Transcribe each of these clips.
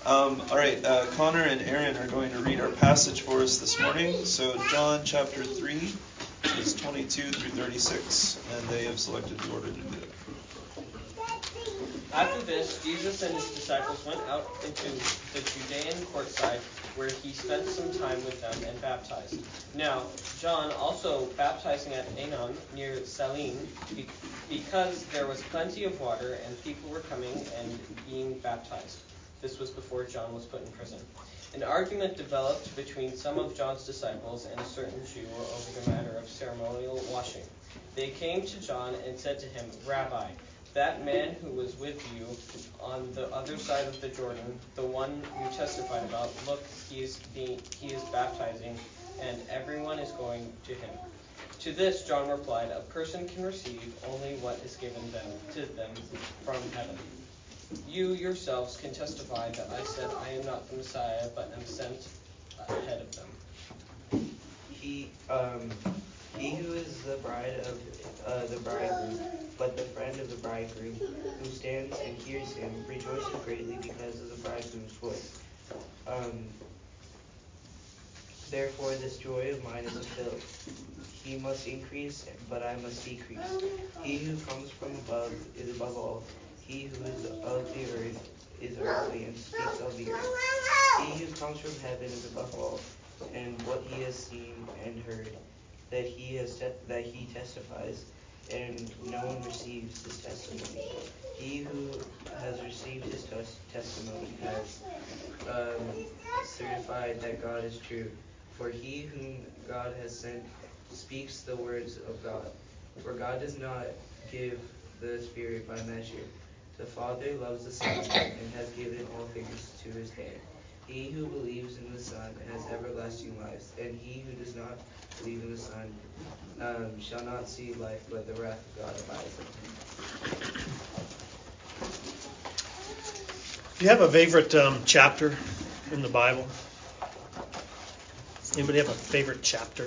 All right, Connor and Aaron are going to read our passage for us this morning. So John chapter 3, verses 22 through 36, and they have selected the order to do it. After this, Jesus and his disciples went out into the Judean courtside, where he spent some time with them and baptized. Now, John also baptizing at Aenon near Salim, because there was plenty of water, and people were coming and being baptized. This was before John was put in prison. An argument developed between some of John's disciples and a certain Jew over the matter of ceremonial washing. They came to John and said to him, "Rabbi, that man who was with you on the other side of the Jordan, the one you testified about, look, he is baptizing, and everyone is going to him." To this John replied, "A person can receive only what is given to them from heaven. You yourselves can testify that I said I am not the Messiah, but am sent ahead of them." He who is the bride of the bridegroom, but the friend of the bridegroom, who stands and hears him, rejoices greatly because of the bridegroom's voice. Therefore this joy of mine is fulfilled. He must increase, but I must decrease. He who comes from above is above all. He who is of the earth is earthly and speaks of the earth. He who comes from heaven is above all, and what he has seen and heard, that he testifies, and no one receives his testimony. He who has received his testimony has certified that God is true. For he whom God has sent speaks the words of God. For God does not give the Spirit by measure. The Father loves the Son and has given all things to his hand. He who believes in the Son has everlasting life, and he who does not believe in the Son shall not see life, but the wrath of God abides on him. Do you have a favorite chapter in the Bible? Anybody have a favorite chapter?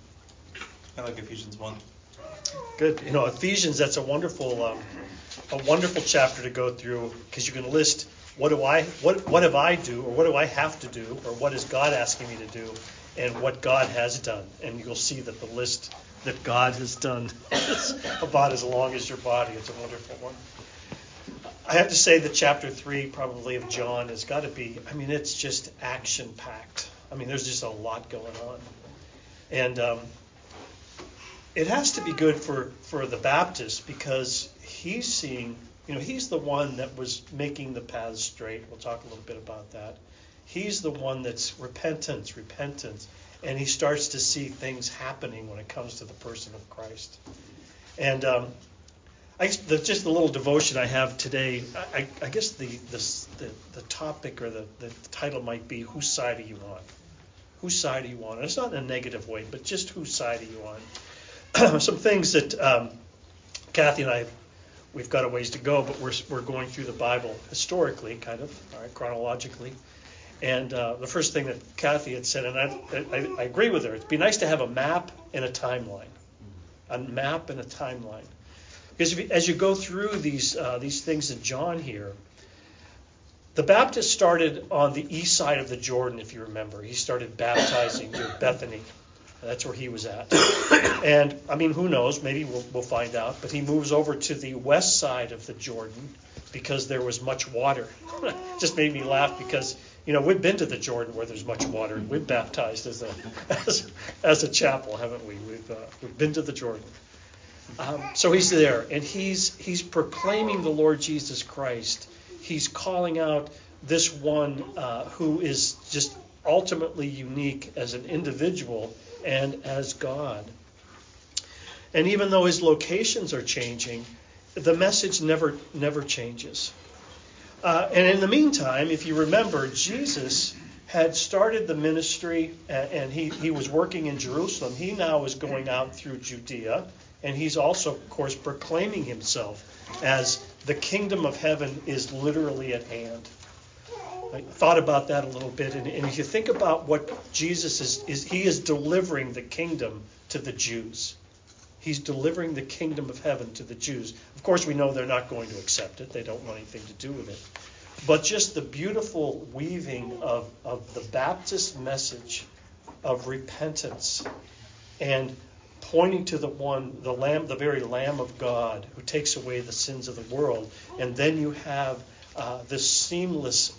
I like Ephesians 1. Good. Ephesians, that's a wonderful chapter to go through, because you can list what have I do, or what do I have to do, or what is God asking me to do, and what God has done. And you'll see that the list that God has done is about as long as your body. It's a wonderful one. I have to say that chapter 3 probably of John has got to be, it's just action-packed. There's just a lot going on. And it has to be good for the Baptist, because he's seeing, he's the one that was making the paths straight. We'll talk a little bit about that. He's the one that's repentance, and he starts to see things happening when it comes to the person of Christ. And just the little devotion I have today, I guess the topic or the title might be, "Whose side are you on?" Whose side are you on? And it's not in a negative way, but just whose side are you on? Some things that Kathy and I, we've got a ways to go, but we're going through the Bible historically, kind of, all right, chronologically. And the first thing that Kathy had said, and I agree with her, it'd be nice to have a map and a timeline. A map and a timeline. Because as you go through these things in John here, the Baptist started on the east side of the Jordan, if you remember. He started baptizing near Bethany. That's where he was at. And, who knows? Maybe we'll find out. But he moves over to the west side of the Jordan because there was much water. Just made me laugh because, we've been to the Jordan where there's much water. We've baptized as a chapel, haven't we? We've been to the Jordan. So he's there, and he's proclaiming the Lord Jesus Christ. He's calling out this one who is just ultimately unique as an individual and as God. And even though his locations are changing, the message never changes. And in the meantime, if you remember, Jesus had started the ministry, and he was working in Jerusalem. He now is going out through Judea, and he's also, of course, proclaiming himself as the kingdom of heaven is literally at hand. I thought about that a little bit, and if you think about what Jesus is, he is delivering the kingdom to the Jews. He's delivering the kingdom of heaven to the Jews. Of course, we know they're not going to accept it. They don't want anything to do with it. but just the beautiful weaving of the Baptist message of repentance and pointing to the Lamb, the very Lamb of God who takes away the sins of the world. And then you have this seamless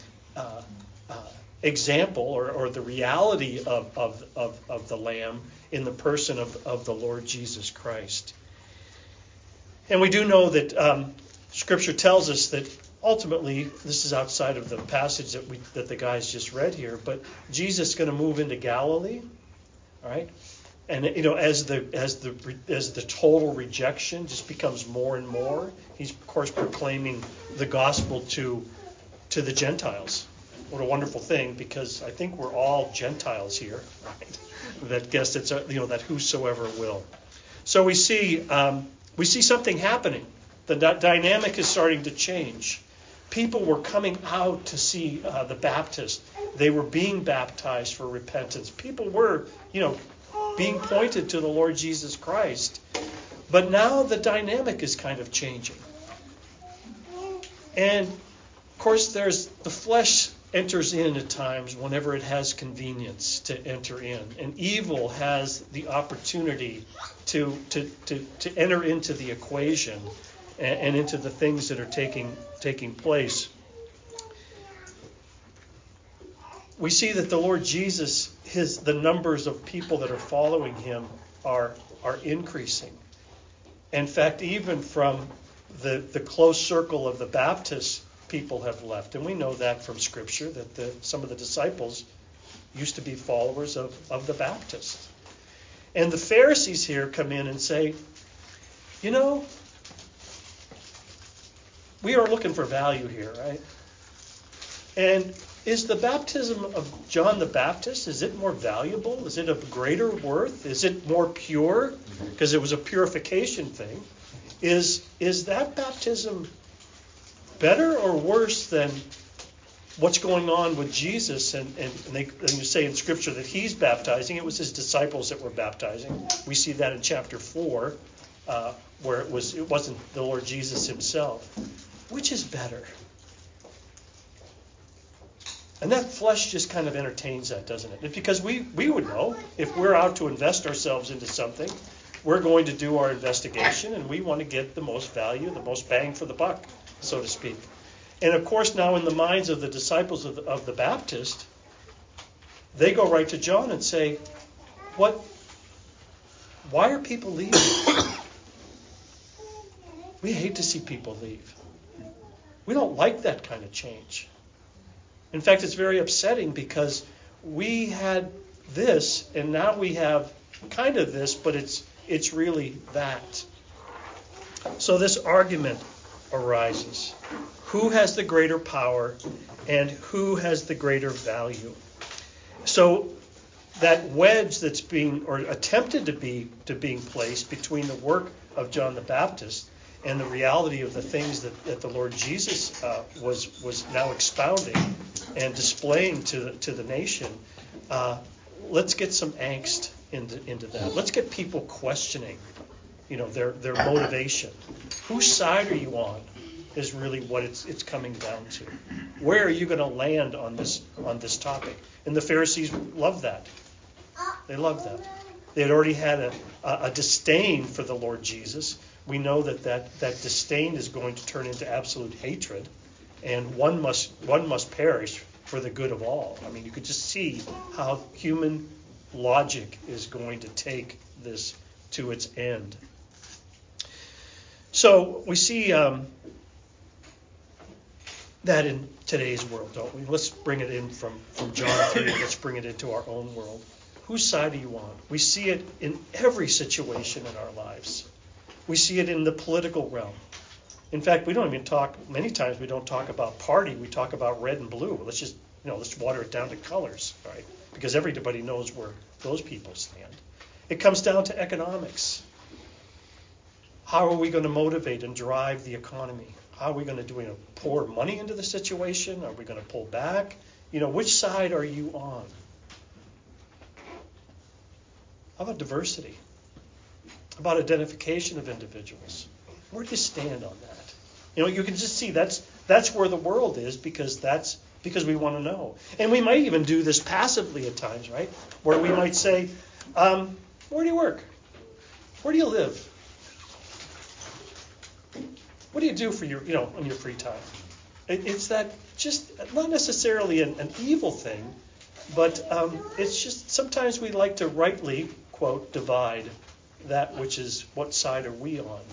example or the reality of the Lamb in the person of the Lord Jesus Christ. And we do know that Scripture tells us that ultimately, this is outside of the passage that the guys just read here, but Jesus is going to move into Galilee, all right? And as the total rejection just becomes more and more, he's of course proclaiming the gospel to the Gentiles. What a wonderful thing, because I think we're all Gentiles here, right? That guess it's that whosoever will. So we see something happening. The dynamic is starting to change. People were coming out to see the Baptist. They were being baptized for repentance. People were, being pointed to the Lord Jesus Christ. But now the dynamic is kind of changing. And, of course, the flesh enters in at times whenever it has convenience to enter in. And evil has the opportunity to enter into the equation and into the things that are taking place. We see that the Lord Jesus, the numbers of people that are following him are increasing. In fact, even from the close circle of the Baptists, people have left. And we know that from Scripture, that some of the disciples used to be followers of the Baptists. And the Pharisees here come in and say, we are looking for value here, right? And is the baptism of John the Baptist, is it more valuable? Is it of greater worth? Is it more pure? Because it was a purification thing. Is that baptism better or worse than what's going on with Jesus? And you say in Scripture that he's baptizing. It was his disciples that were baptizing. We see that in chapter 4, where it wasn't the Lord Jesus himself. Which is better? And that flesh just kind of entertains that, doesn't it? It's because we would know if we're out to invest ourselves into something, we're going to do our investigation and we want to get the most value, the most bang for the buck, so to speak. And of course, now in the minds of the disciples of the Baptist, they go right to John and say, why are people leaving? We hate to see people leave. We don't like that kind of change. In fact, it's very upsetting because we had this and now we have kind of this, but it's really that. So this argument arises. Who has the greater power and who has the greater value? So that wedge that's being, or attempted to being placed between the work of John the Baptist and the reality of the things that the Lord Jesus was now expounding and displaying to the nation, let's get some angst into that. Let's get people questioning, their motivation. Whose side are you on? Is really what it's coming down to. Where are you going to land on this topic? And the Pharisees love that. They love that. They had already had a disdain for the Lord Jesus. We know that disdain is going to turn into absolute hatred, and one must perish for the good of all. I mean, you could just see how human logic is going to take this to its end. So we see that in today's world, don't we? Let's bring it in from John 3. Let's bring it into our own world. Whose side are you on? We see it in every situation in our lives. We see it in the political realm. In fact, many times we don't talk about party, we talk about red and blue. Let's water it down to colors, right? Because everybody knows where those people stand. It comes down to economics. How are we going to motivate and drive the economy? How are we going to do? Pour money into the situation? Are we going to pull back? Which side are you on? How about diversity? How about identification of individuals? Where do you stand on that? You can just see that's That's where the world is, because we want to know. And we might even do this passively at times, right? Where we might say, where do you work? Where do you live? What do you do for your, on your free time? It's that just not necessarily an evil thing, but it's just sometimes we like to rightly, quote, divide that which is what side are we on.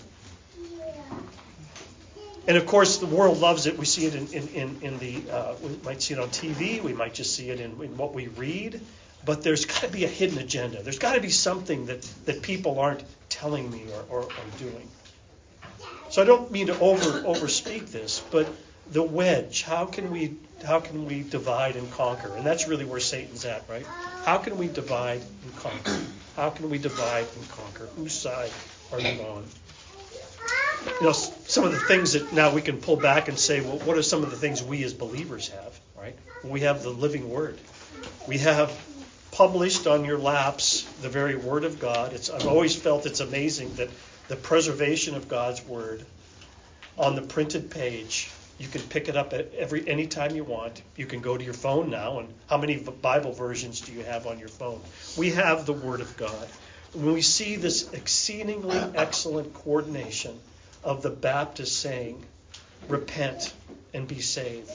And of course, the world loves it. We see it in the we might see it on TV. We might just see it in what we read. But there's got to be a hidden agenda. There's got to be something that people aren't telling me or doing. So I don't mean to overspeak this, but the wedge. How can we divide and conquer? And that's really where Satan's at, right? How can we divide and conquer? How can we divide and conquer? Whose side are you on? Some of the things that now we can pull back and say, well, what are some of the things we as believers have, right? We have the living word. We have published on your laps the very word of God. I've always felt it's amazing that the preservation of God's word on the printed page, you can pick it up at any time you want. You can go to your phone now, and how many Bible versions do you have on your phone? We have the word of God. When we see this exceedingly excellent coordination of the Baptist saying, repent and be saved.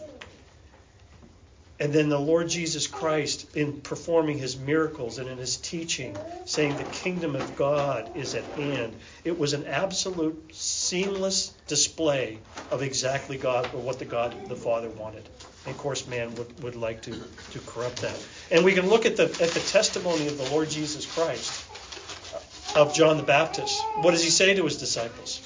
And then the Lord Jesus Christ, in performing his miracles and in his teaching, saying the kingdom of God is at hand. It was an absolute seamless display of exactly what the Father wanted. And of course, man would like to corrupt that. And we can look at the testimony of the Lord Jesus Christ, of John the Baptist. What does he say to his disciples?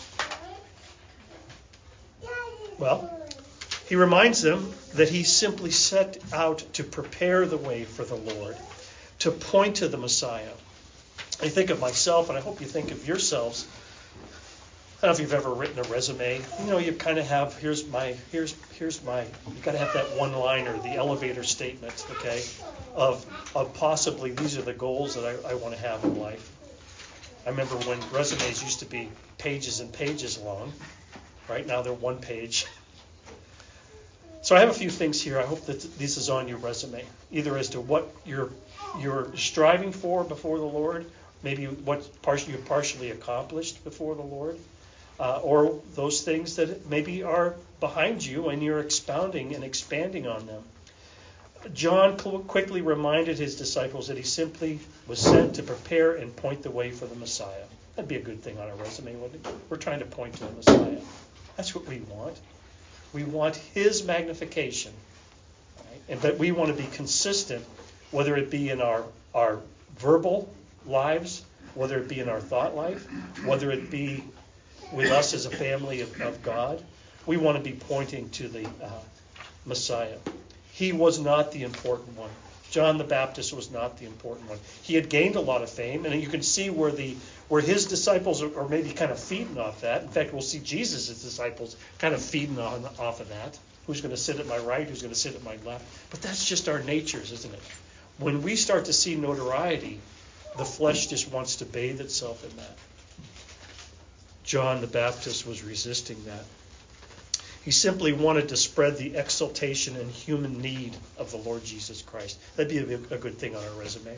Well, he reminds them that he simply set out to prepare the way for the Lord, to point to the Messiah. I think of myself, and I hope you think of yourselves. I don't know if you've ever written a resume. You kind of have, here's my, you got to have that one-liner, the elevator statement, okay, of possibly these are the goals that I want to have in life. I remember when resumes used to be pages and pages long. Right now they're one page. So I have a few things here. I hope that this is on your resume, either as to what you're striving for before the Lord, maybe what you've partially accomplished before the Lord, or those things that maybe are behind you and you're expounding and expanding on them. John quickly reminded his disciples that he simply was sent to prepare and point the way for the Messiah. That'd be a good thing on our resume, wouldn't it? We're trying to point to the Messiah. That's what we want. We want his magnification. Right? But we want to be consistent, whether it be in our verbal lives, whether it be in our thought life, whether it be with us as a family of God. We want to be pointing to the Messiah. He was not the important one. John the Baptist was not the important one. He had gained a lot of fame, and you can see where his disciples are maybe kind of feeding off that. In fact, we'll see Jesus' disciples kind of feeding off of that. Who's going to sit at my right? Who's going to sit at my left? But that's just our natures, isn't it? When we start to see notoriety, the flesh just wants to bathe itself in that. John the Baptist was resisting that. He simply wanted to spread the exaltation and human need of the Lord Jesus Christ. That'd be a good thing on our resume.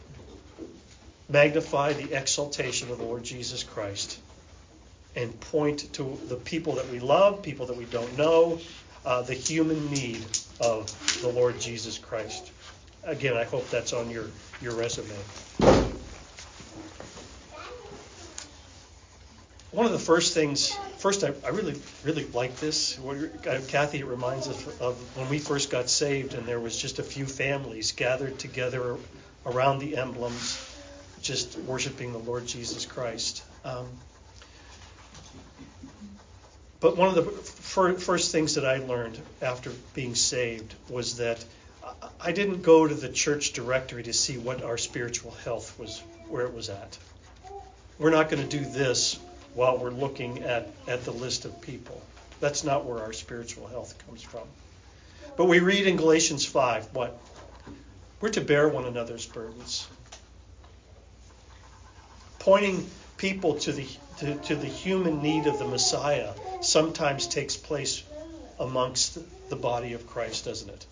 Magnify the exaltation of the Lord Jesus Christ and point to the people that we love, people that we don't know, the human need of the Lord Jesus Christ. Again, I hope that's on your resume. One of the first, I really, really like this. Kathy, it reminds us of when we first got saved and there was just a few families gathered together around the emblems, just worshiping the Lord Jesus Christ. But one of the first things that I learned after being saved was that I didn't go to the church directory to see what our spiritual health was, where it was at. We're not going to do this while we're looking at the list of people. That's not where our spiritual health comes from. But we read in Galatians 5, what? We're to bear one another's burdens. Pointing people to the human need of the Messiah sometimes takes place amongst the body of Christ, doesn't it?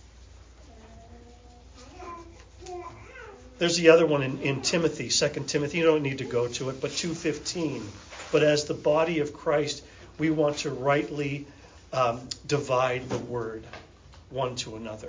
There's the other one in Timothy, 2 Timothy. You don't need to go to it, but 2:15. But as the body of Christ, we want to rightly divide the word one to another.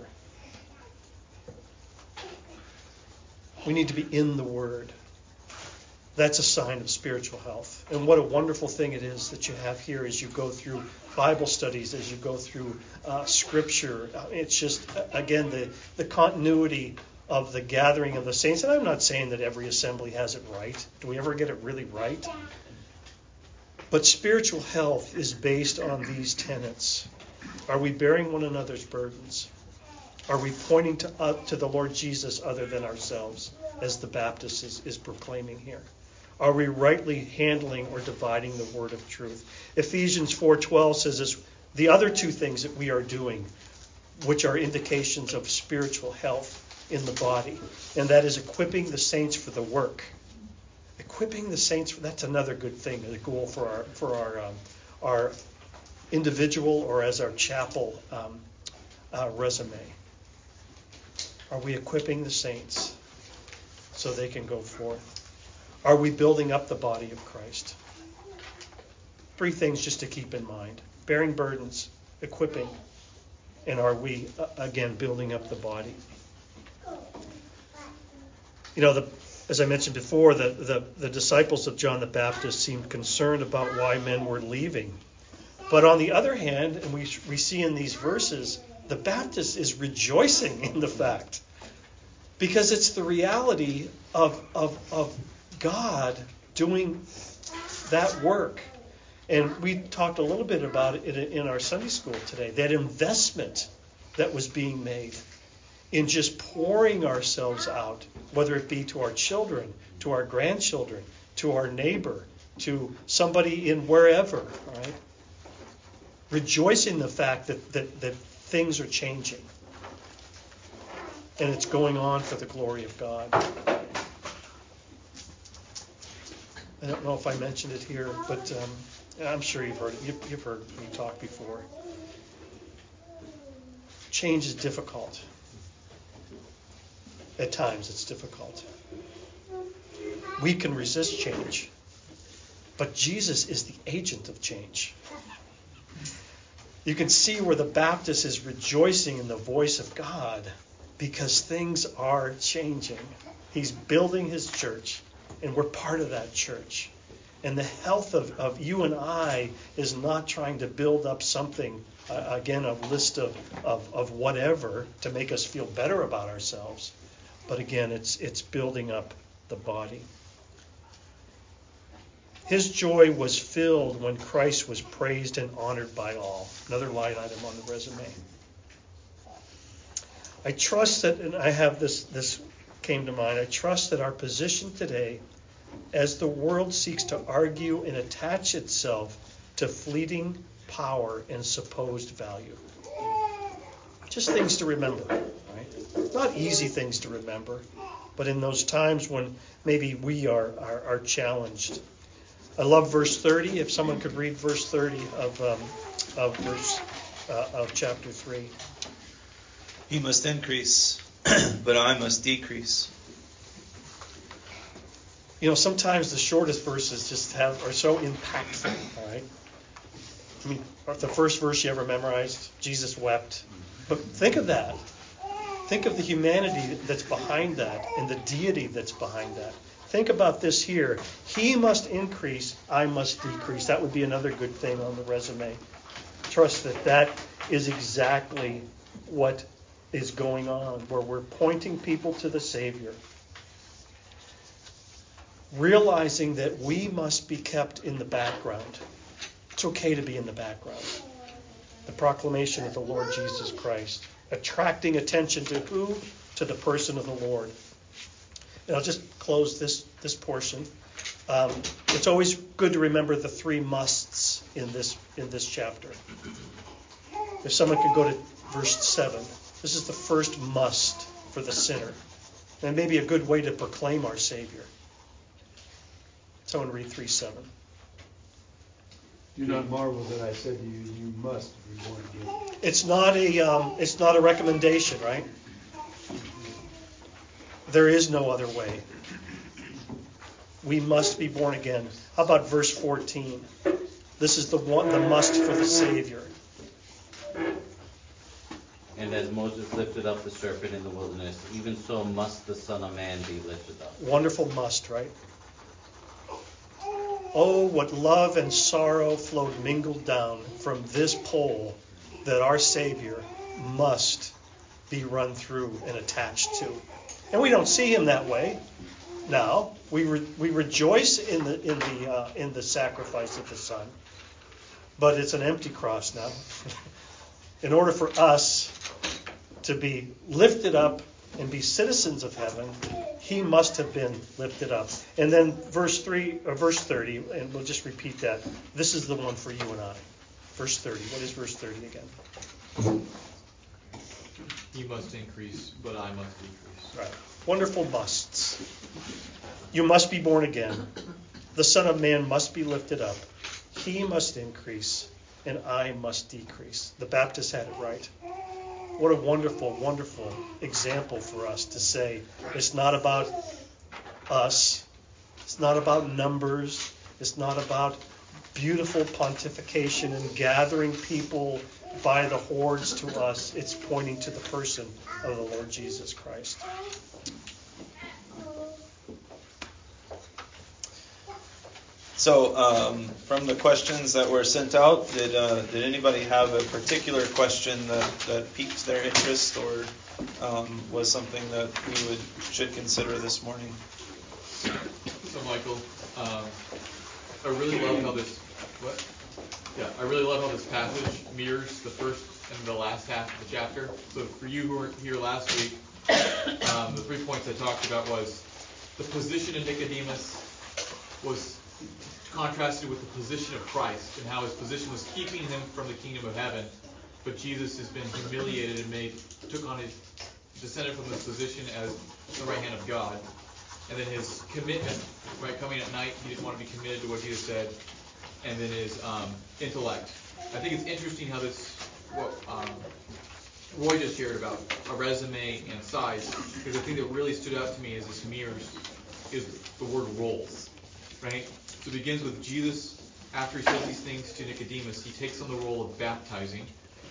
We need to be in the word. That's a sign of spiritual health. And what a wonderful thing it is that you have here as you go through Bible studies, as you go through Scripture. It's just, again, the continuity of the gathering of the saints. And I'm not saying that every assembly has it right. Do we ever get it really right? But spiritual health is based on these tenets. Are we bearing one another's burdens? Are we pointing to the Lord Jesus other than ourselves, as the Baptist is proclaiming here? Are we rightly handling or dividing the word of truth? Ephesians 4:12 says this, the other two things that we are doing, which are indications of spiritual health in the body, and that is equipping the saints for the work. Equipping the saints, that's another good thing, a goal for our individual or as our chapel resume. Are we equipping the saints so they can go forth? Are we building up the body of Christ? 3 things just to keep in mind. Bearing burdens, equipping, and are we, again, building up the body? You know, as I mentioned before, the disciples of John the Baptist seemed concerned about why men were leaving. But on the other hand, and we see in these verses, the Baptist is rejoicing in the fact, because it's the reality of God doing that work. And we talked a little bit about it in our Sunday school today, that investment that was being made in just pouring ourselves out, whether it be to our children, to our grandchildren, to our neighbor, to somebody in wherever, right? Rejoicing in the fact that things are changing. And it's going on for the glory of God. I don't know if I mentioned it here, but I'm sure you've heard it. You've heard me talk before. Change is difficult. At times it's difficult. We can resist change, but Jesus is the agent of change. You can see where the Baptist is rejoicing in the voice of God because things are changing. He's building his church, and we're part of that church. And the health of you and I is not trying to build up something, again, a list of whatever to make us feel better about ourselves. But again, it's building up the body. His joy was filled when Christ was praised and honored by all. Another line item on the resume. I trust that, and I have this came to mind, I trust that our position today, as the world seeks to argue and attach itself to fleeting power and supposed value. Just things to remember, right? Not easy things to remember, but in those times when maybe we are challenged. I love verse 30. If someone could read verse 30 of chapter 3. He must increase, but I must decrease. You know, sometimes the shortest verses just are so impactful, all right? I mean, the first verse you ever memorized, Jesus wept. But think of that. Think of the humanity that's behind that and the deity that's behind that. Think about this here. He must increase, I must decrease. That would be another good thing on the resume. Trust that is exactly what is going on, where we're pointing people to the Savior. Realizing that we must be kept in the background. It's okay to be in the background. The proclamation of the Lord Jesus Christ. Attracting attention to who? To the person of the Lord. And I'll just close this portion. It's always good to remember the 3 musts in this chapter. If someone could go to verse 7. This is the first must for the sinner. And maybe a good way to proclaim our Savior. Someone read 3:7. Do not marvel that I said to you, you must be born again. It's not a recommendation, right? There is no other way. We must be born again. How about verse 14? This is the must for the Savior. And as Moses lifted up the serpent in the wilderness, even so must the Son of Man be lifted up. Wonderful must, right? Oh, what love and sorrow flowed mingled down from this pole that our Savior must be run through and attached to. And we don't see him that way now. We rejoice in the sacrifice of the Son, but it's an empty cross now. In order for us to be lifted up and be citizens of heaven, he must have been lifted up. And then verse 30, and we'll just repeat that. This is the one for you and I. Verse 30. What is verse 30 again? He must increase, but I must decrease. Right. Wonderful musts. You must be born again. The Son of Man must be lifted up. He must increase, and I must decrease. The Baptist had it right. What a wonderful, wonderful example for us to say it's not about us. It's not about numbers. It's not about beautiful pontification and gathering people by the hordes to us. It's pointing to the person of the Lord Jesus Christ. So, from the questions that were sent out, did anybody have a particular question that piqued their interest, or was something that we should consider this morning? So, Michael, I really love how this. I really love how this passage mirrors the first and the last half of the chapter. So, for you who were here last week, the 3 points I talked about was the position of Nicodemus was contrasted with the position of Christ, and how his position was keeping him from the kingdom of heaven, but Jesus has been humiliated and descended from his position as the right hand of God. And then his commitment, right, coming at night, he didn't want to be committed to what Jesus said, and then his intellect. I think it's interesting how this, what Roy just shared about a resume and size, because the thing that really stood out to me as this mirrors is the word roles, right? So it begins with Jesus. After he says these things to Nicodemus, he takes on the role of baptizing.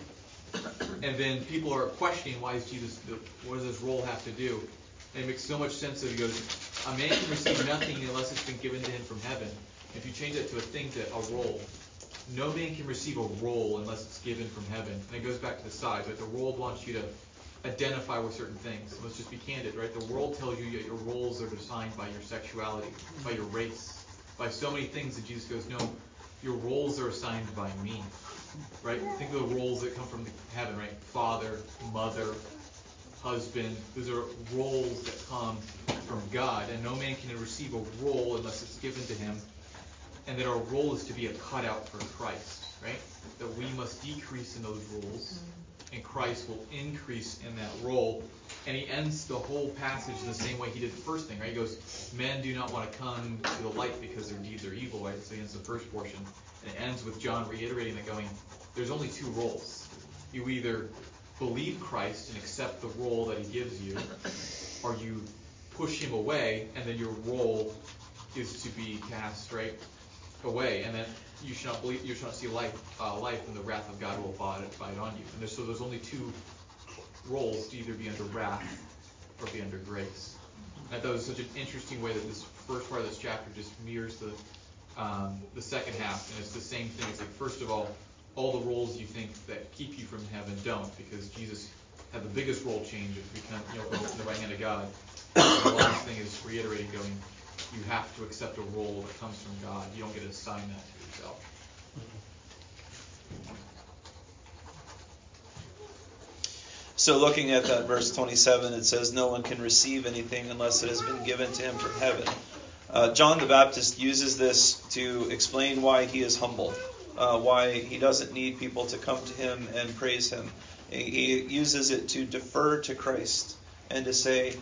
And then people are questioning, what does this role have to do? And it makes so much sense that he goes, a man can receive nothing unless it's been given to him from heaven. If you change that to a role, no man can receive a role unless it's given from heaven. And it goes back to the size, right? The world wants you to identify with certain things. Let's just be candid, right? The world tells you that your roles are defined by your sexuality, by your race, by so many things that Jesus goes, no, your roles are assigned by me, right? Think of the roles that come from heaven, right? Father, mother, husband. Those are roles that come from God, and no man can receive a role unless it's given to him, and that our role is to be a cutout for Christ, right? That we must decrease in those roles, and Christ will increase in that role. And he ends the whole passage in the same way he did the first thing, right? He goes, men do not want to come to the light because their deeds are evil, right? So he ends the first portion. And it ends with John reiterating that, going, there's only two roles. You either believe Christ and accept the role that he gives you, or you push him away, and then your role is to be cast right away. And then you should not believe, you should not see life, and the wrath of God will abide on you. And so there's only two roles, to either be under wrath or be under grace. And I thought it was such an interesting way that this first part of this chapter just mirrors the second half, and it's the same thing. It's like, first of all the roles you think that keep you from heaven don't, because Jesus had the biggest role change of becoming, from the right hand of God. And the last thing is reiterating, going, you have to accept a role that comes from God. You don't get to assign that to yourself. So looking at that verse 27, it says, no one can receive anything unless it has been given to him from heaven. John the Baptist uses this to explain why he is humble, why he doesn't need people to come to him and praise him. He uses it to defer to Christ and to say,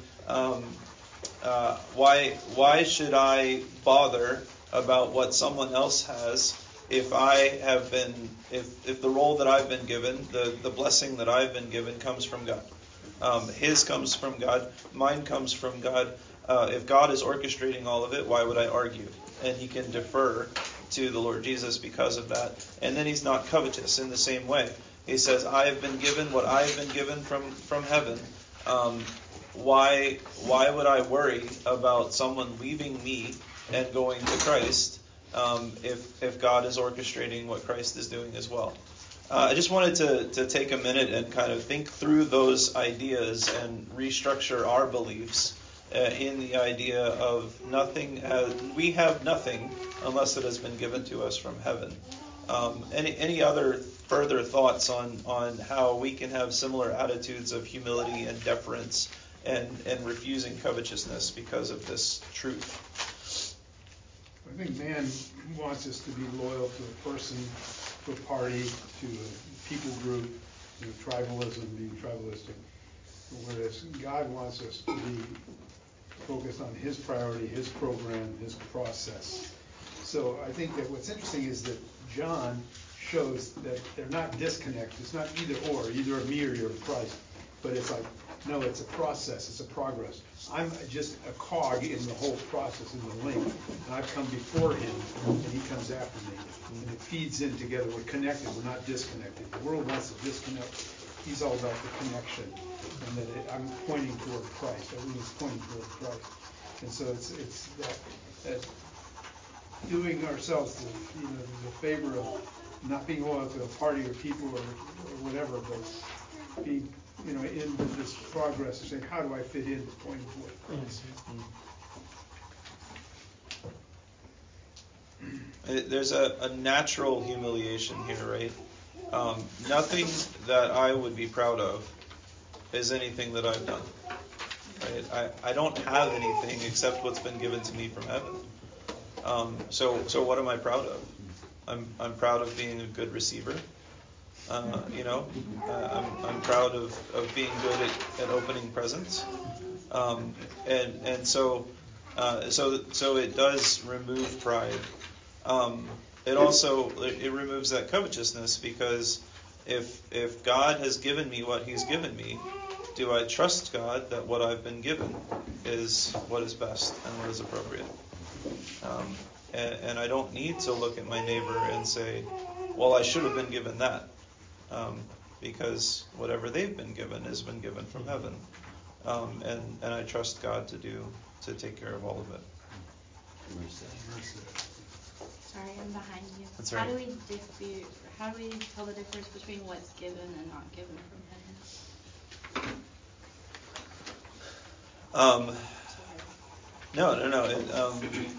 why should I bother about what someone else has if the role that I've been given, the blessing that I've been given comes from God. His comes from God. Mine comes from God. If God is orchestrating all of it, why would I argue? And he can defer to the Lord Jesus because of that. And then he's not covetous in the same way. He says, I have been given what I have been given from heaven. Why would I worry about someone leaving me and going to Christ if God is orchestrating what Christ is doing as well? I just wanted to take a minute and kind of think through those ideas and restructure our beliefs in the idea of nothing. We have nothing unless it has been given to us from heaven. Any other further thoughts on how we can have similar attitudes of humility and deference and refusing covetousness because of this truth? I think man wants us to be loyal to a person, to a party, to a people group, tribalism, being tribalistic. Whereas God wants us to be focused on his priority, his program, his process. So I think that what's interesting is that John shows that they're not disconnected. It's not either or, either a me or you're Christ. But it's like, no, it's a process, it's a progress. I'm just a cog in the whole process, in the link. And I've come before him, and he comes after me. And it feeds in together. We're connected, we're not disconnected. The world wants to disconnect. He's all about the connection. And that I'm pointing toward Christ. Everything's pointing toward Christ. And so it's that doing ourselves the favor of not being loyal to a party or people or whatever, but being in this progress of saying, how do I fit in, pointing toward Christ. There's a natural humiliation here, right? Nothing that I would be proud of is anything that I've done. Right? I don't have anything except what's been given to me from heaven. So what am I proud of? I'm proud of being a good receiver. I'm proud of being good at opening presents. So it does remove pride. It removes that covetousness, because if God has given me what he's given me, do I trust God that what I've been given is what is best and what is appropriate? And I don't need to look at my neighbor and say, well, I should have been given that. Because whatever they've been given has been given from heaven. And I trust God to take care of all of it. Sorry, I'm behind you. That's right. How do we tell the difference between what's given and not given from heaven? No.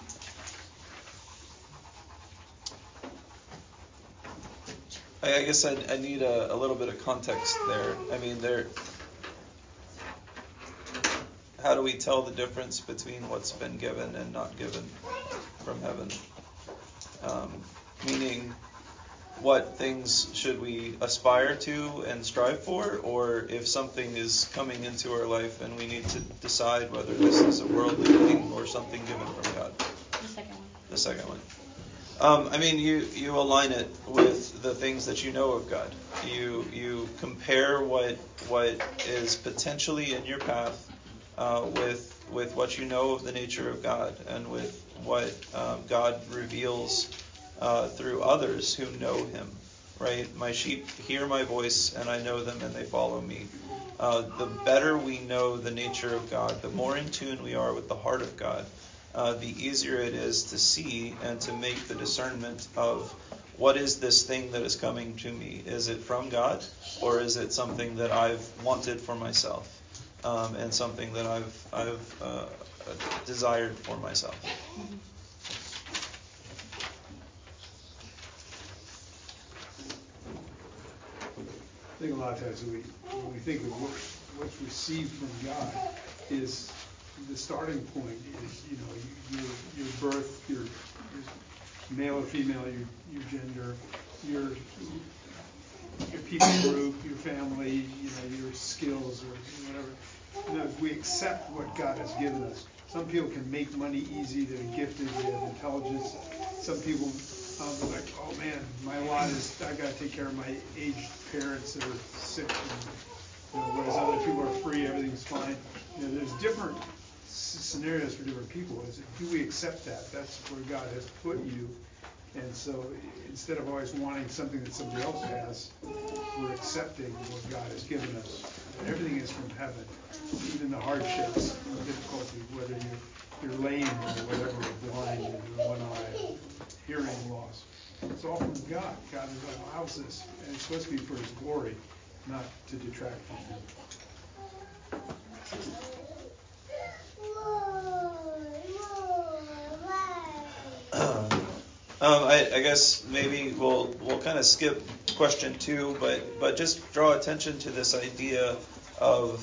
I guess I need a little bit of context there. I mean, how do we tell the difference between what's been given and not given from heaven? Meaning, what things should we aspire to and strive for, or if something is coming into our life and we need to decide whether this is a worldly thing or something given from God? The second one. You align it with the things that you know of God. You compare what is potentially in your path with what you know of the nature of God, and with what God reveals through others who know him. Right? My sheep hear my voice, and I know them, and they follow me. The better we know the nature of God, the more in tune we are with the heart of God, the easier it is to see and to make the discernment of what is this thing that is coming to me. Is it from God, or is it something that I've wanted for myself, and something that I've desired for myself? I think a lot of times when we think of what's received from God, is the starting point is your birth, your male or female, your gender, your people group, your family, your skills or whatever. If we accept what God has given us, some people can make money easy. They're gifted. They have intelligence. Some people I'll be like, oh man, my lot is, I gotta take care of my aged parents that are sick, and whereas other people are free, everything's fine. There's different scenarios for different people. Do we accept that? That's where God has put you. And so instead of always wanting something that somebody else has, we're accepting what God has given us. And everything is from heaven, even the hardships, the difficulty, whether you're lame or whatever, or blind in one eye, or hearing loss. It's all from God. God allows this, and it's supposed to be for His glory, not to detract from Him. I guess maybe we'll kind of skip question 2, but just draw attention to this idea of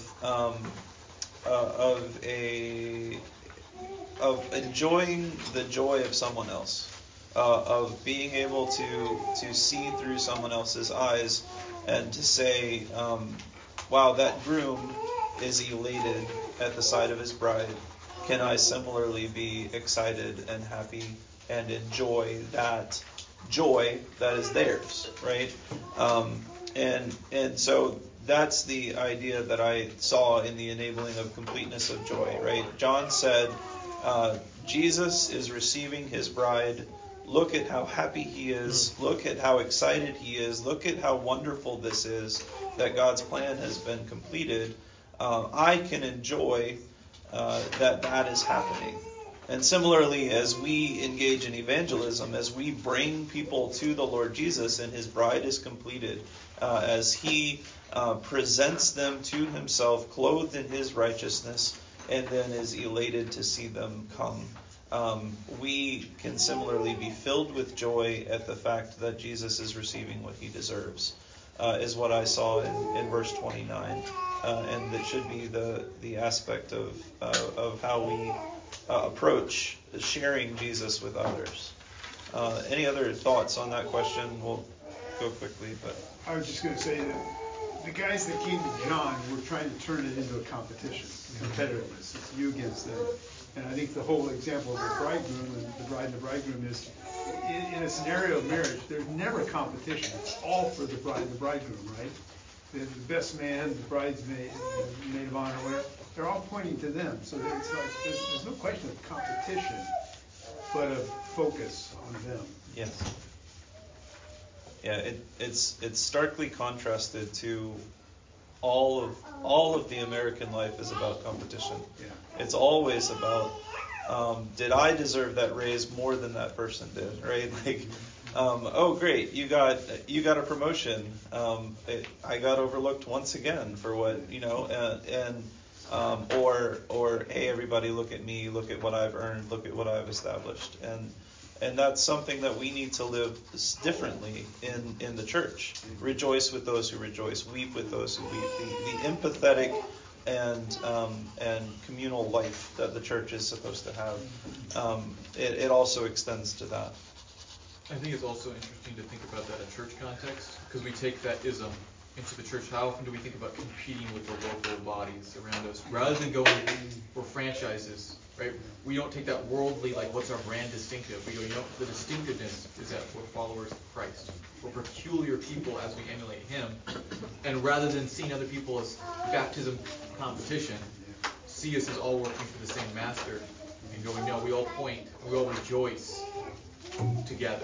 enjoying the joy of someone else, of being able to see through someone else's eyes, and to say, wow, that groom is elated at the sight of his bride. Can I similarly be excited and happy and enjoy that joy that is theirs, right? And so that's the idea that I saw in the enabling of completeness of joy, right? John said, Jesus is receiving his bride. Look at how happy he is. Look at how excited he is. Look at how wonderful this is, that God's plan has been completed. I can enjoy that is happening. And similarly, as we engage in evangelism, as we bring people to the Lord Jesus and his bride is completed, as he presents them to himself, clothed in his righteousness, and then is elated to see them come, we can similarly be filled with joy at the fact that Jesus is receiving what he deserves, is what I saw in verse 29. And that should be the aspect of how we approach sharing Jesus with others. Any other thoughts on that question? We'll go quickly, but I was just going to say that the guys that came to John were trying to turn it into a competition, competitiveness. It's you against them. And I think the whole example of the bridegroom and the bride and the bridegroom is, in a scenario of marriage, there's never competition. It's all for the bride and the bridegroom, right? The best man, the bridesmaid, the maid of honor, whatever, they're all pointing to them. So it's like there's no question of competition, but of focus on them. yes. Yeah, it's starkly contrasted to all of the American life is about competition. Yeah. It's always about did I deserve that raise more than that person did, right? Like, oh great, you got a promotion. I got overlooked once again for what, or hey, everybody, look at me, look at what I've earned, look at what I've established, and that's something that we need to live differently in the church. Rejoice with those who rejoice, weep with those who weep. The empathetic and communal life that the church is supposed to have, it also extends to that. I think it's also interesting to think about that in church context, because we take that ism into the church. How often do we think about competing with the local bodies around us, rather than going for franchises, right? We don't take that worldly, like, what's our brand distinctive? We go, the distinctiveness is that we're followers of Christ. We're peculiar people as we emulate him. And rather than seeing other people as baptism competition, see us as all working for the same master, and going, no, we all point, we all rejoice together.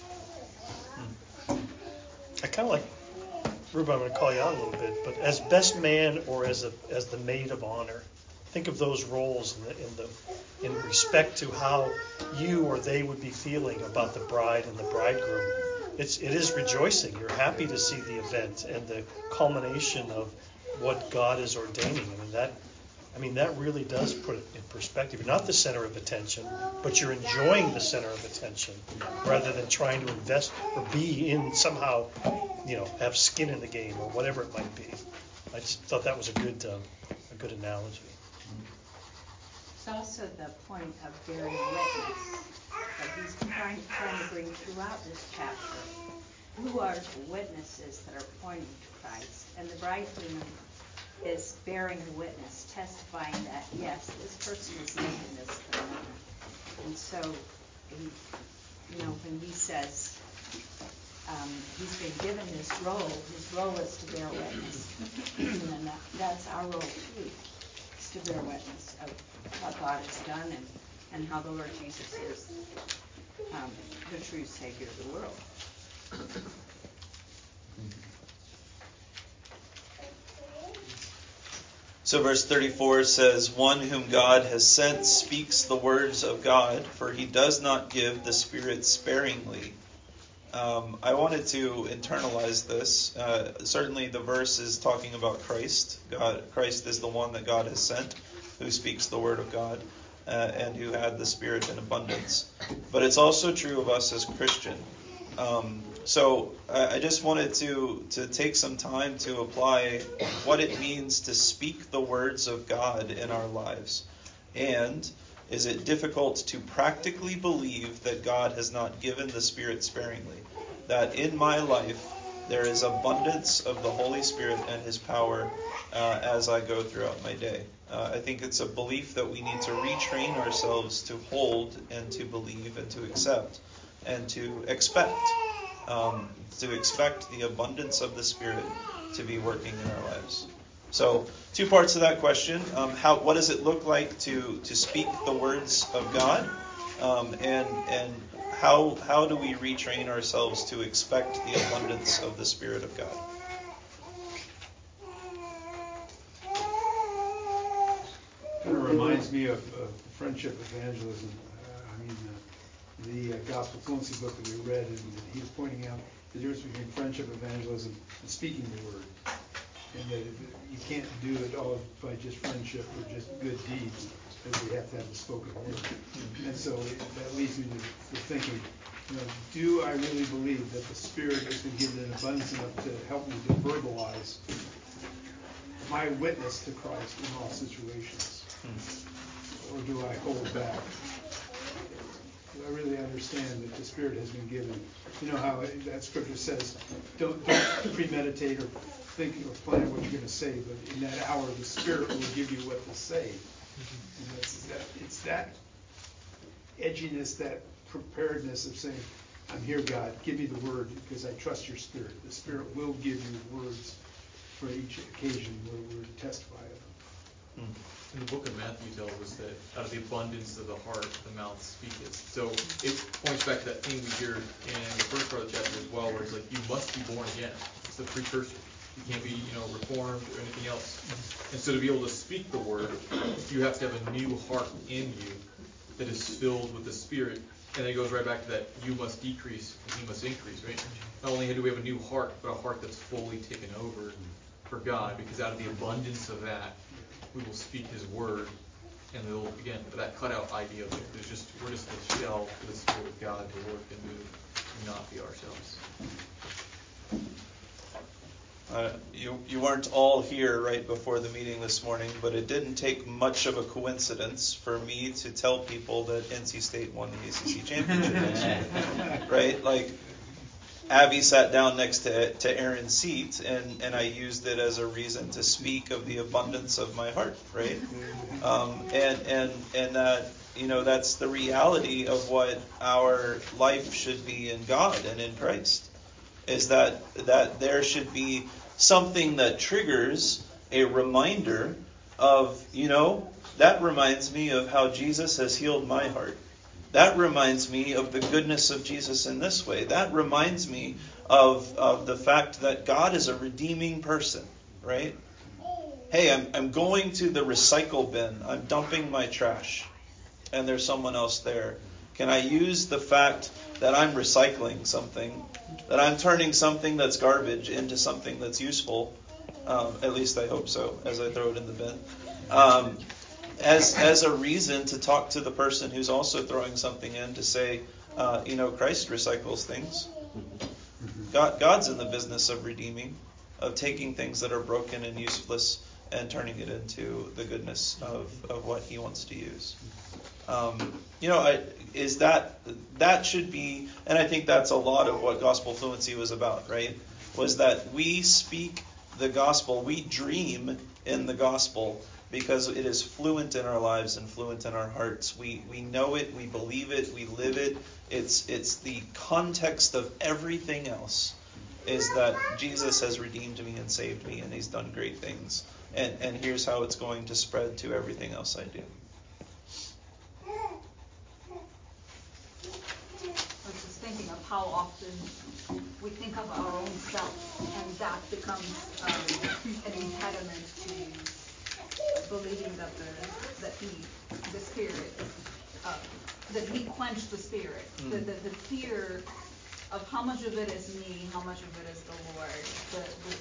I kind of like, Ruben, I'm going to call you out a little bit, but as best man or as the maid of honor, think of those roles in respect to how you or they would be feeling about the bride and the bridegroom. It is rejoicing. You're happy to see the event and the culmination of what God is ordaining. I mean that really does put it in perspective. You're not the center of attention, but you're enjoying the center of attention rather than trying to invest or be in somehow, have skin in the game or whatever it might be. I just thought that was a good analogy. It's also the point of bearing witness that he's trying to bring throughout this chapter. Who are the witnesses that are pointing to Christ? And the bridegroom is bearing witness, testifying that, yes, this person is making this commitment. And so when he says he's been given this role, his role is to bear witness. And that's our role too, is to bear witness of what God has done and how the Lord Jesus is the true Savior of the world. So verse 34 says, "One whom God has sent speaks the words of God, for he does not give the Spirit sparingly." I wanted to internalize this. Certainly the verse is talking about Christ. Christ is the one that God has sent, who speaks the word of God, and who had the Spirit in abundance. But it's also true of us as Christian. So I just wanted to take some time to apply what it means to speak the words of God in our lives. And is it difficult to practically believe that God has not given the Spirit sparingly? That in my life there is abundance of the Holy Spirit and His power as I go throughout my day. I think it's a belief that we need to retrain ourselves to hold and to believe and to accept and to expect. To expect the abundance of the Spirit to be working in our lives. So, two parts of that question. What does it look like to speak the words of God? And how do we retrain ourselves to expect the abundance of the Spirit of God? Kind of reminds me of friendship evangelism. The Gospel Fluency book that we read, and he was pointing out the difference between friendship evangelism and speaking the word. And that you can't do it all by just friendship or just good deeds, but we have to have the spoken word. And so that leads me to thinking, do I really believe that the Spirit has been given an abundance enough to help me to verbalize my witness to Christ in all situations? Or do I hold back? I really understand that the Spirit has been given. You know how that scripture says, don't premeditate or think or plan what you're going to say, but in that hour the Spirit will give you what to say. And it's that edginess, that preparedness of saying, I'm here, God, give me the word because I trust your Spirit. The Spirit will give you words for each occasion where we're to testify of them. In the book of Matthew tells us that out of the abundance of the heart, the mouth speaketh. So it points back to that theme we hear in the first part of the chapter as well, where it's like, you must be born again. It's the precursor. You can't be, reformed or anything else. And so to be able to speak the word, you have to have a new heart in you that is filled with the Spirit. And then it goes right back to that, you must decrease and he must increase, right? Not only do we have a new heart, but a heart that's fully taken over for God, because out of the abundance of that, we will speak his word, and it'll, again, that cutout idea of we're just the shell for the Spirit of God to work and move, and not be ourselves. You weren't all here right before the meeting this morning, but it didn't take much of a coincidence for me to tell people that NC State won the ACC championship next year. Right? Like, Abby sat down next to Aaron's seat, and I used it as a reason to speak of the abundance of my heart, right? And that, that's the reality of what our life should be in God and in Christ, is that there should be something that triggers a reminder of, that reminds me of how Jesus has healed my heart. That reminds me of the goodness of Jesus in this way. That reminds me of the fact that God is a redeeming person, right? Hey, I'm going to the recycle bin. I'm dumping my trash, and there's someone else there. Can I use the fact that I'm recycling something, that I'm turning something that's garbage into something that's useful? At least I hope so, as I throw it in the bin. As a reason to talk to the person who's also throwing something in, to say, Christ recycles things. God's in the business of redeeming, of taking things that are broken and useless and turning it into the goodness of what he wants to use. Is that should be, and I think that's a lot of what Gospel Fluency was about, right? Was that we speak the gospel, we dream in the gospel, because it is fluent in our lives and fluent in our hearts. We know it, we believe it, we live it. It's the context of everything else is that Jesus has redeemed me and saved me, and he's done great things. And here's how it's going to spread to everything else I do. I was just thinking of how often we think of our own self, and that becomes an impediment to believing that the Spirit, that we quench the Spirit. The fear of how much of it is me, how much of it is the Lord, the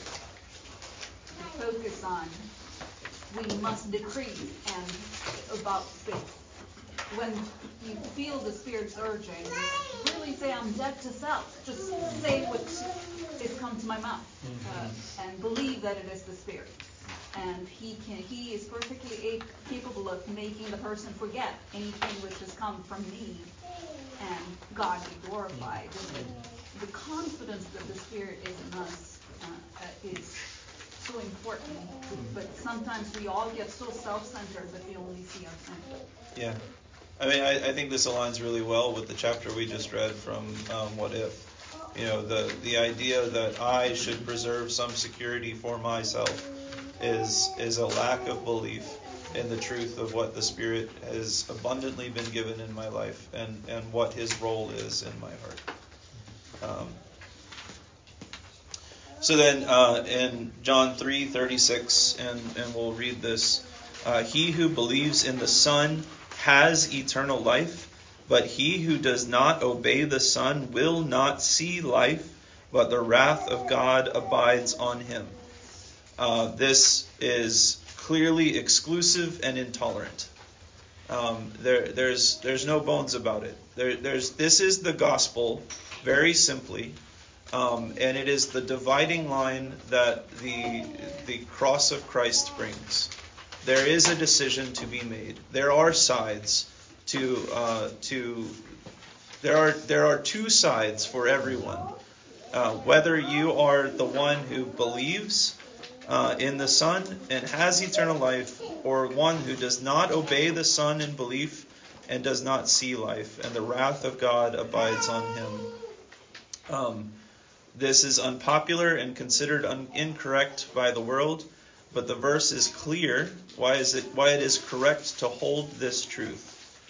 focus on we must decrease and about faith. When you feel the Spirit's urging, really say, I'm dead to self. Just say what is come to my mouth, and believe that it is the Spirit. And He is perfectly capable of making the person forget anything which has come from me, and God be glorified. The confidence that the Spirit is in us is so important. But sometimes we all get so self-centered that we only see ourselves. Yeah. I mean, I think this aligns really well with the chapter we just read from What If. You know, the idea that I should preserve some security for myself is a lack of belief in the truth of what the Spirit has abundantly been given in my life and what His role is in my heart. So then in John 3:36, and we'll read this, he who believes in the Son has eternal life, but he who does not obey the Son will not see life, but the wrath of God abides on him. This is clearly exclusive and intolerant. There's no bones about it. This is the gospel, very simply, and it is the dividing line that the cross of Christ brings. There is a decision to be made. There are sides there are two sides for everyone. Whether you are the one who believes in the Son and has eternal life, or one who does not obey the Son in belief and does not see life, and the wrath of God abides on him. This is unpopular and considered incorrect by the world, but the verse is clear why it is correct to hold this truth.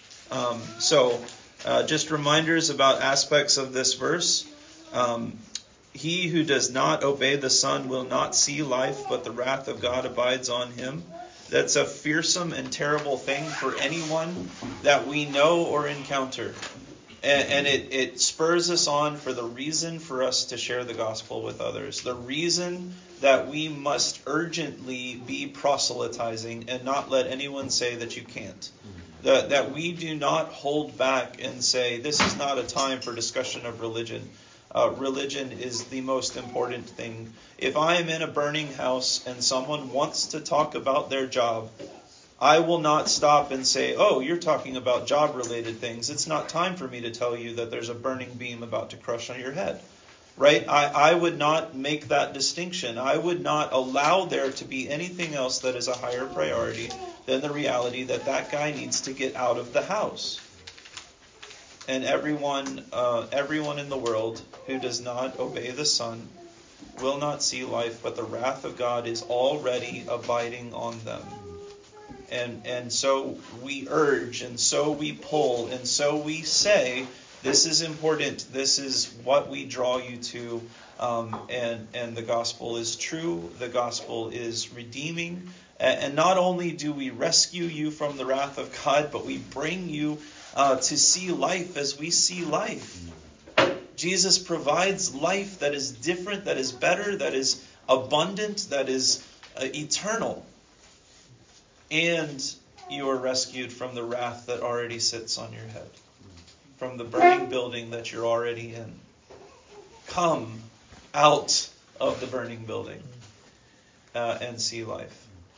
Just reminders about aspects of this verse. He who does not obey the Son will not see life, but the wrath of God abides on him. That's a fearsome and terrible thing for anyone that we know or encounter. And it spurs us on for the reason for us to share the gospel with others. The reason that we must urgently be proselytizing and not let anyone say that you can't. That we do not hold back and say, this is not a time for discussion of religion. Religion is the most important thing. If I am in a burning house and someone wants to talk about their job, I will not stop and say, oh, you're talking about job-related things. It's not time for me to tell you that there's a burning beam about to crush on your head. Right? I would not make that distinction. I would not allow there to be anything else that is a higher priority than the reality that that guy needs to get out of the house. And everyone in the world who does not obey the Son will not see life, but the wrath of God is already abiding on them. And so we urge, and so we pull, and so we say, this is important. This is what we draw you to. And the gospel is true. The gospel is redeeming. And not only do we rescue you from the wrath of God, but we bring you to see life as we see life. Jesus provides life that is different, that is better, that is abundant, that is eternal. And you are rescued from the wrath that already sits on your head, from the burning building that you're already in. Come out of the burning building and see life.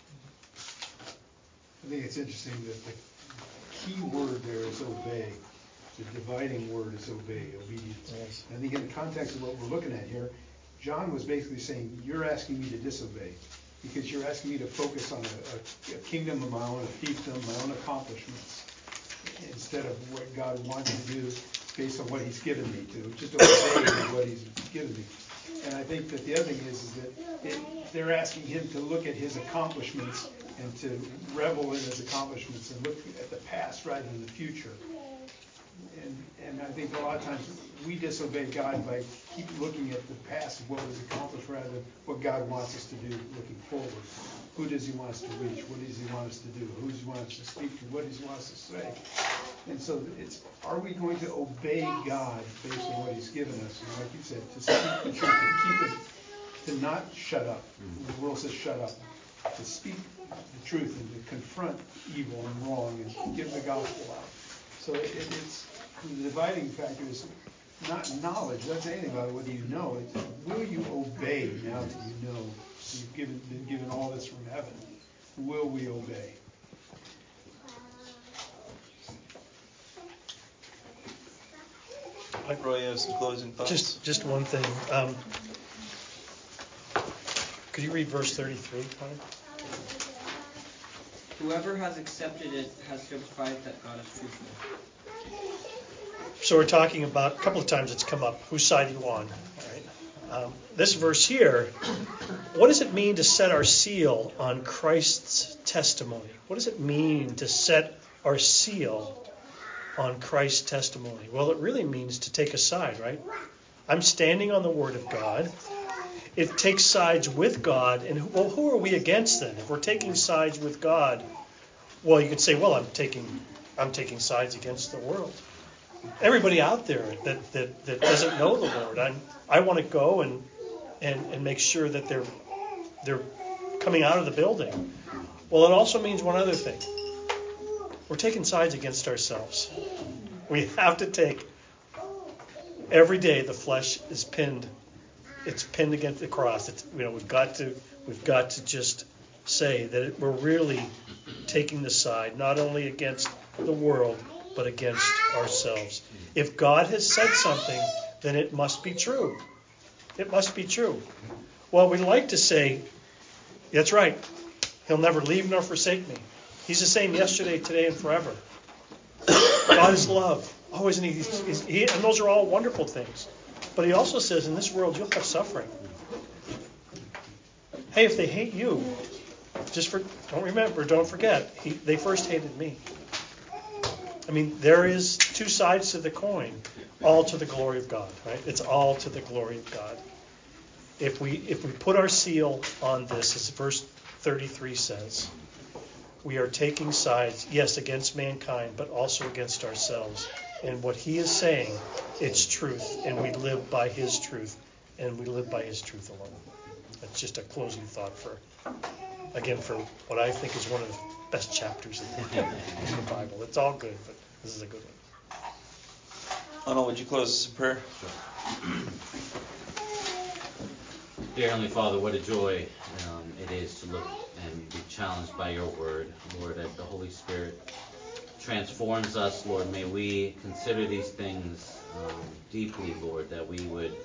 I think it's interesting that the key word there is obey. The dividing word is obey, obedience. Yes. I think in the context of what we're looking at here, John was basically saying, you're asking me to disobey. because you're asking me to focus on a kingdom of my own, a fiefdom, my own accomplishments, instead of what God wants to do based on what he's given me to, just obey what he's given me. And I think that the other thing is that they're asking him to look at his accomplishments and to revel in his accomplishments and look at the past rather than the future. And I think a lot of times we disobey God by keep looking at the past of what was accomplished rather than what God wants us to do looking forward. Who does he want us to reach? What does he want us to do? Who does he want us to speak to? What does he want us to say? And so are we going to obey God based on what he's given us? And like you said, to speak the truth, to keep it, to not shut up. The world says shut up. To speak the truth and to confront evil and wrong and give the gospel out. So it's the dividing factor is not knowledge. That's anything about what do you know. It's will you obey now that you know you've been given all this from heaven? Will we obey? Roy, you have some closing thoughts? Just one thing. Could you read verse 33, Connor? Whoever has accepted it has testified that God is truthful. So we're talking about, a couple of times it's come up, whose side are you on? Right? This verse here, what does it mean to set our seal on Christ's testimony? What does it mean to set our seal on Christ's testimony? Well, it really means to take a side, right? I'm standing on the Word of God. It takes sides with God. And who are we against then? If we're taking sides with God, well, you could say, well, I'm taking sides against the world. Everybody out there that doesn't know the Lord, I want to go and make sure that they're coming out of the building. Well, it also means one other thing. We're taking sides against ourselves. We have to take every day the flesh is pinned. It's pinned against the cross. We've got to just say that we're really taking the side not only against the world but against ourselves. If God has said something, then it must be true. It must be true. Well, we like to say, that's right. He'll never leave nor forsake me. He's the same yesterday, today, and forever. God is love. Oh, isn't he? And those are all wonderful things. But he also says, in this world, you'll have suffering. Hey, if they hate you, don't forget, they first hated me. I mean, there is two sides to the coin, all to the glory of God, right? It's all to the glory of God. If we put our seal on this, as verse 33 says, we are taking sides, yes, against mankind, but also against ourselves. And what he is saying, it's truth, and we live by his truth, and we live by his truth alone. That's just a closing thought for what I think is one of the best chapters in the Bible. It's all good, but this is a good one. Arnold, would you close us in prayer? Dear Heavenly Father, what a joy it is to look and be challenged by your word, Lord, that the Holy Spirit transforms us, Lord. May we consider these things deeply, Lord, that we would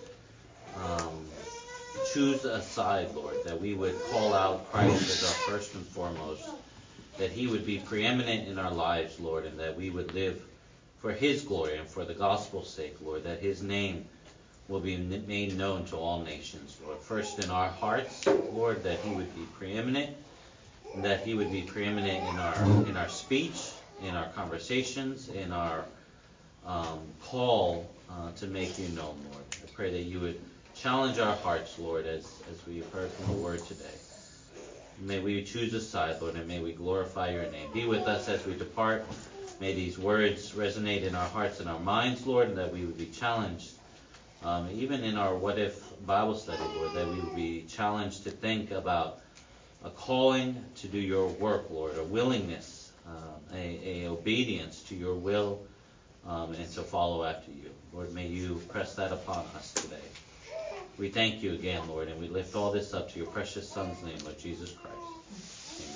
choose a side, Lord, that we would call out Christ as our first and foremost, that he would be preeminent in our lives, Lord, and that we would live for his glory and for the gospel's sake, Lord, that his name will be made known to all nations, Lord. First in our hearts, Lord, that he would be preeminent, and that he would be preeminent in our speech, in our conversations, in our call to make you known, Lord. I pray that you would challenge our hearts, Lord, as we have heard from the word today. May we choose a side, Lord, and may we glorify your name. Be with us as we depart. May these words resonate in our hearts and our minds, Lord, and that we would be challenged, even in our What If Bible study, Lord, that we would be challenged to think about a calling to do your work, Lord, a willingness, a obedience to your will, and to follow after you. Lord, may you press that upon us today. We thank you again, Lord, and we lift all this up to your precious Son's name, Lord Jesus Christ.